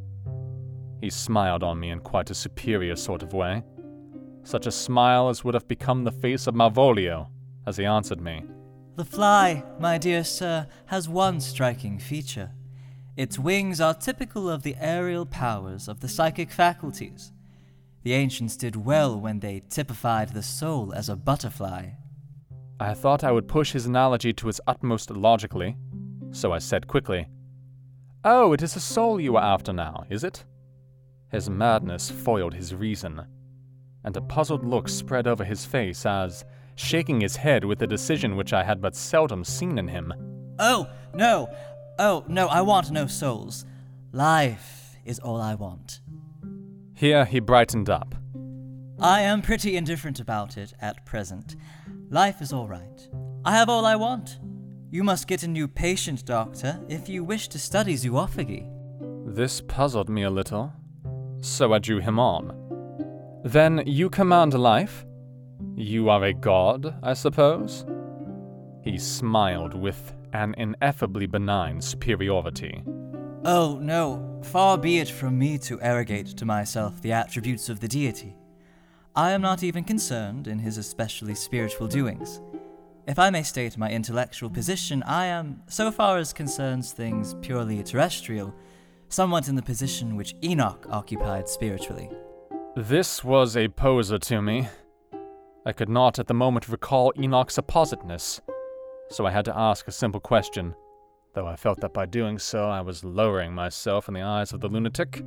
He smiled on me in quite a superior sort of way, such a smile as would have become the face of Malvolio, as he answered me. The fly, my dear sir, has one striking feature. Its wings are typical of the aerial powers of the psychic faculties. The ancients did well when they typified the soul as a butterfly. I thought I would push his analogy to its utmost logically, so I said quickly, "Oh, it is a soul you are after now, is it?" His madness foiled his reason, and a puzzled look spread over his face as, shaking his head with a decision which I had but seldom seen in him, "Oh, no! Oh, no, I want no souls. Life is all I want." Here he brightened up. I am pretty indifferent about it at present. Life is all right. I have all I want. You must get a new patient, doctor, if you wish to study zoophagy. This puzzled me a little, so I drew him on. Then you command life? You are a god, I suppose? He smiled with an ineffably benign superiority. Oh, no, far be it from me to arrogate to myself the attributes of the deity. I am not even concerned in his especially spiritual doings. If I may state my intellectual position, I am, so far as concerns things purely terrestrial, somewhat in the position which Enoch occupied spiritually. This was a poser to me. I could not at the moment recall Enoch's appositeness, so I had to ask a simple question, though I felt that by doing so I was lowering myself in the eyes of the lunatic.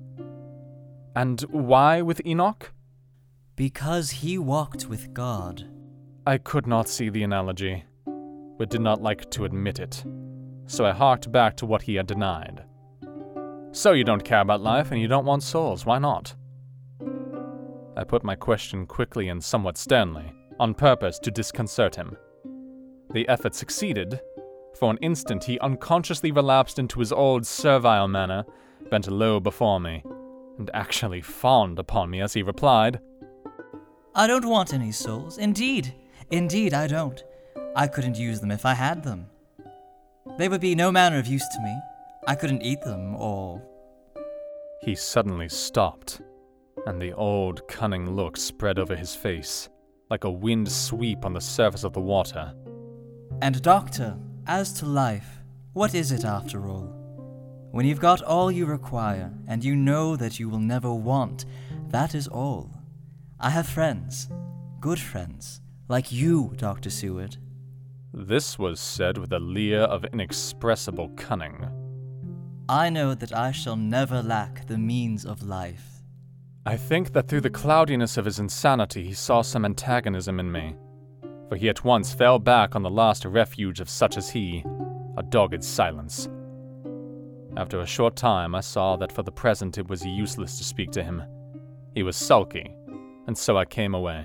And why with Enoch? Because he walked with God. I could not see the analogy, but did not like to admit it, so I harked back to what he had denied. So you don't care about life and you don't want souls, why not? I put my question quickly and somewhat sternly, on purpose to disconcert him. The effort succeeded. For an instant he unconsciously relapsed into his old servile manner, bent low before me, and actually fawned upon me as he replied, I don't want any souls. Indeed, indeed I don't. I couldn't use them if I had them. They would be no manner of use to me. I couldn't eat them, or... He suddenly stopped, and the old cunning look spread over his face, like a wind sweep on the surface of the water. And doctor, as to life, what is it after all? When you've got all you require, and you know that you will never want, That is all. I have friends, good friends, like you, Doctor Seward. This was said with a leer of inexpressible cunning. I know that I shall never lack the means of life. I think that through the cloudiness of his insanity he saw some antagonism in me, for he at once fell back on the last refuge of such as he, a dogged silence. After a short time I saw that for the present it was useless to speak to him. He was sulky, and so I came away.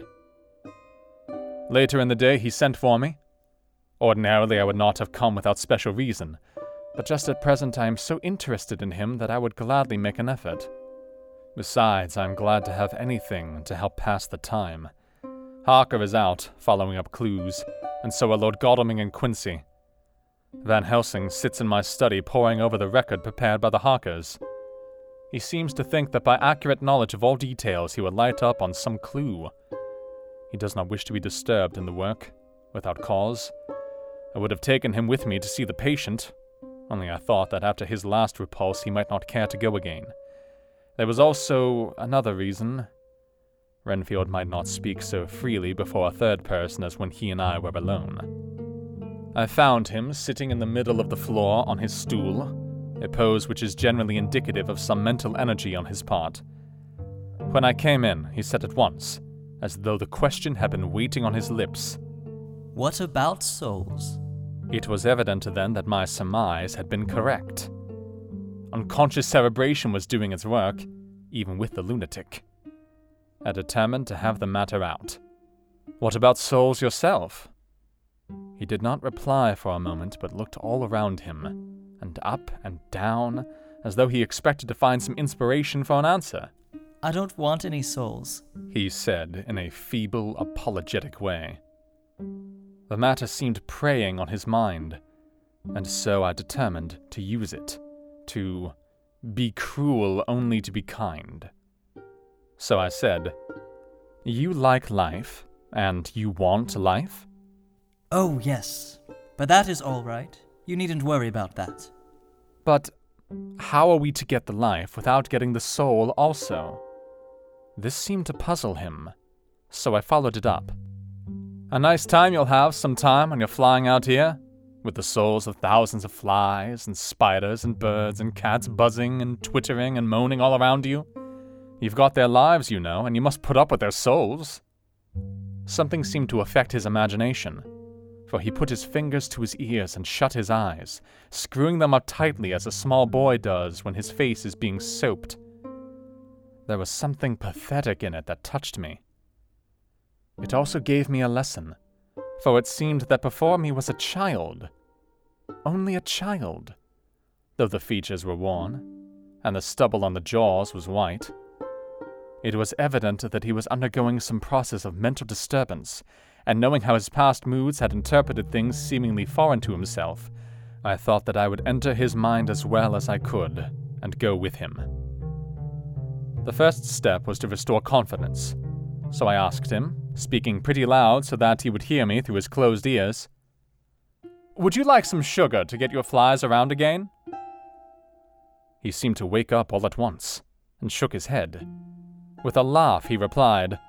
Later in the day he sent for me. Ordinarily I would not have come without special reason, but just at present I am so interested in him that I would gladly make an effort. Besides, I am glad to have anything to help pass the time. Harker is out, following up clues, and so are Lord Godalming and Quincy. Van Helsing sits in my study poring over the record prepared by the Harkers. He seems to think that by accurate knowledge of all details he will light up on some clue. He does not wish to be disturbed in the work, without cause. I would have taken him with me to see the patient, only I thought that after his last repulse he might not care to go again. There was also another reason. Renfield might not speak so freely before a third person as when he and I were alone. I found him sitting in the middle of the floor on his stool, a pose which is generally indicative of some mental energy on his part. When I came in, he said at once, as though the question had been waiting on his lips, "What about souls?" It was evident then that my surmise had been correct. Unconscious cerebration was doing its work, even with the lunatic. I determined to have the matter out. "What about souls yourself?" He did not reply for a moment, but looked all around him, and up and down, as though he expected to find some inspiration for an answer. "I don't want any souls," he said in a feeble, apologetic way. The matter seemed preying on his mind, and so I determined to use it, to be cruel only to be kind. So I said, "You like life, and you want life?" "Oh, yes, but that is all right. You needn't worry about that." "But how are we to get the life without getting the soul also?" This seemed to puzzle him, so I followed it up. "A nice time you'll have some time when you're flying out here, with the souls of thousands of flies and spiders and birds and cats buzzing and twittering and moaning all around you. You've got their lives, you know, and you must put up with their souls." Something seemed to affect his imagination, for he put his fingers to his ears and shut his eyes, screwing them up tightly as a small boy does when his face is being soaped. There was something pathetic in it that touched me. It also gave me a lesson, for it seemed that before me was a child. Only a child, though the features were worn, and the stubble on the jaws was white. It was evident that he was undergoing some process of mental disturbance, and knowing how his past moods had interpreted things seemingly foreign to himself, I thought that I would enter his mind as well as I could, and go with him. The first step was to restore confidence, so I asked him, speaking pretty loud so that he would hear me through his closed ears, "Would you like some sugar to get your flies around again?" He seemed to wake up all at once, and shook his head. With a laugh, he replied,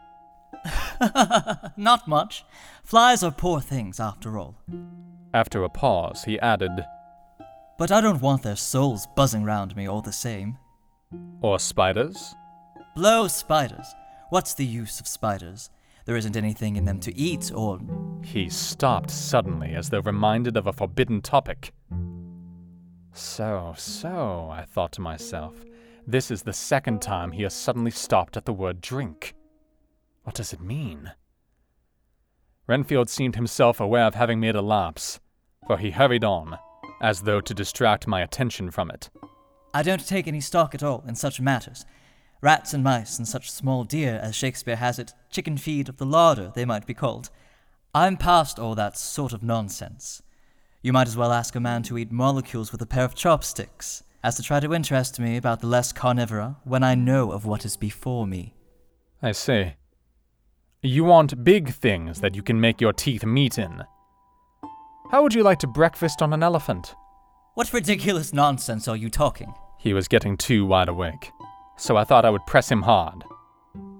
"Not much. Flies are poor things, after all." After a pause, he added, "But I don't want their souls buzzing round me all the same." "Or spiders?" "Blow spiders. What's the use of spiders? There isn't anything in them to eat, or—" He stopped suddenly, as though reminded of a forbidden topic. So, so, I thought to myself, this is the second time he has suddenly stopped at the word drink. What does it mean? Renfield seemed himself aware of having made a lapse, for he hurried on, as though to distract my attention from it. "I don't take any stock at all in such matters. Rats and mice and such small deer, as Shakespeare has it, chicken feed of the larder, they might be called. I'm past all that sort of nonsense. You might as well ask a man to eat molecules with a pair of chopsticks, as to try to interest me about the less carnivora when I know of what is before me." "I see. You want big things that you can make your teeth meet in. How would you like to breakfast on an elephant?" "What ridiculous nonsense are you talking?" He was getting too wide awake, so I thought I would press him hard.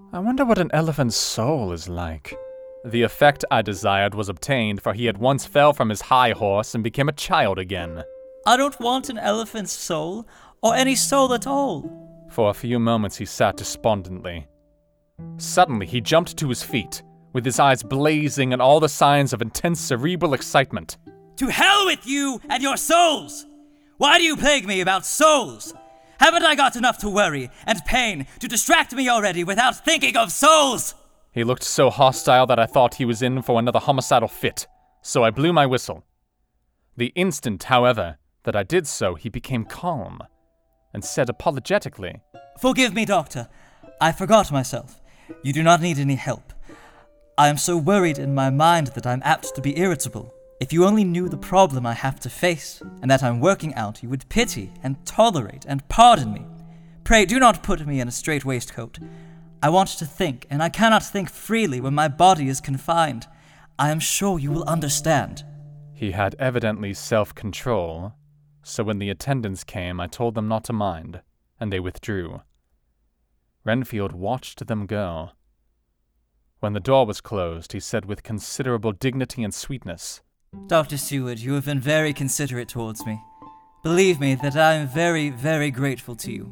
I wonder what an elephant's soul is like. The effect I desired was obtained, for he at once fell from his high horse and became a child again. I don't want an elephant's soul, or any soul at all. For a few moments he sat despondently. Suddenly he jumped to his feet, with his eyes blazing and all the signs of intense cerebral excitement. To hell with you and your souls! Why do you plague me about souls? Haven't I got enough to worry and pain to distract me already without thinking of souls? He looked so hostile that I thought he was in for another homicidal fit, so I blew my whistle. The instant, however, that I did so, he became calm, and said apologetically, Forgive me, Doctor. I forgot myself. You do not need any help. I am so worried in my mind that I'm apt to be irritable. If you only knew the problem I have to face, and that I'm working out, you would pity and tolerate and pardon me. Pray do not put me in a strait waistcoat. I want to think, and I cannot think freely when my body is confined. I am sure you will understand. He had evidently self-control, so when the attendants came, I told them not to mind, and they withdrew. Renfield watched them go. When the door was closed, he said with considerable dignity and sweetness, Doctor Seward, you have been very considerate towards me. Believe me that I am very, very grateful to you.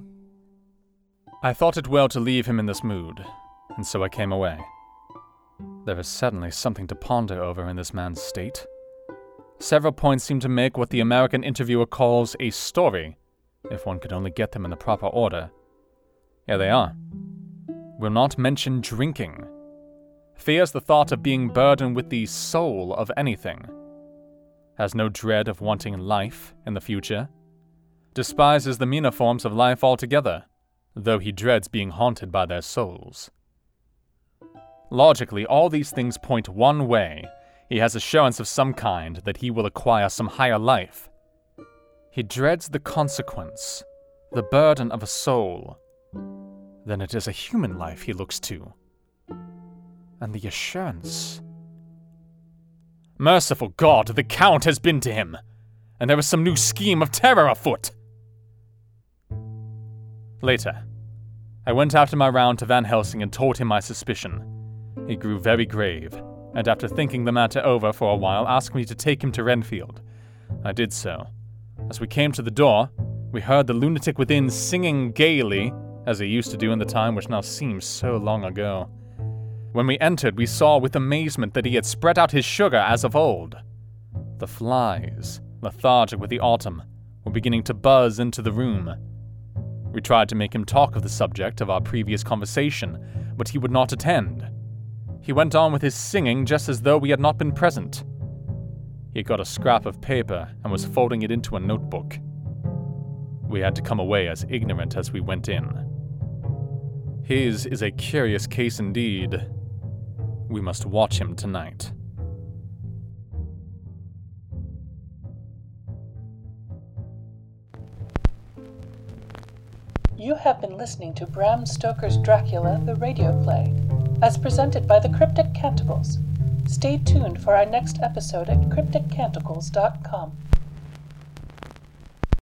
I thought it well to leave him in this mood, and so I came away. There is certainly something to ponder over in this man's state. Several points seem to make what the American interviewer calls a story, if one could only get them in the proper order. Here they are. Will not mention drinking. Fears the thought of being burdened with the soul of anything. Has no dread of wanting life in the future. Despises the meaner forms of life altogether, though he dreads being haunted by their souls. Logically, all these things point one way. He has assurance of some kind that he will acquire some higher life. He dreads the consequence, the burden of a soul. Then it is a human life he looks to. And the assurance. Merciful God, the Count has been to him, and there is some new scheme of terror afoot. Later, I went after my round to Van Helsing and told him my suspicion. He grew very grave, and after thinking the matter over for a while, asked me to take him to Renfield. I did so. As we came to the door, we heard the lunatic within singing gaily, as he used to do in the time which now seems so long ago. When we entered, we saw with amazement that he had spread out his sugar as of old. The flies, lethargic with the autumn, were beginning to buzz into the room. We tried to make him talk of the subject of our previous conversation, but he would not attend. He went on with his singing just as though we had not been present. He got a scrap of paper and was folding it into a notebook. We had to come away as ignorant as we went in. His is a curious case indeed. We must watch him tonight. You have been listening to Bram Stoker's Dracula, the radio play, as presented by the Cryptic Canticles. Stay tuned for our next episode at cryptic canticles dot com.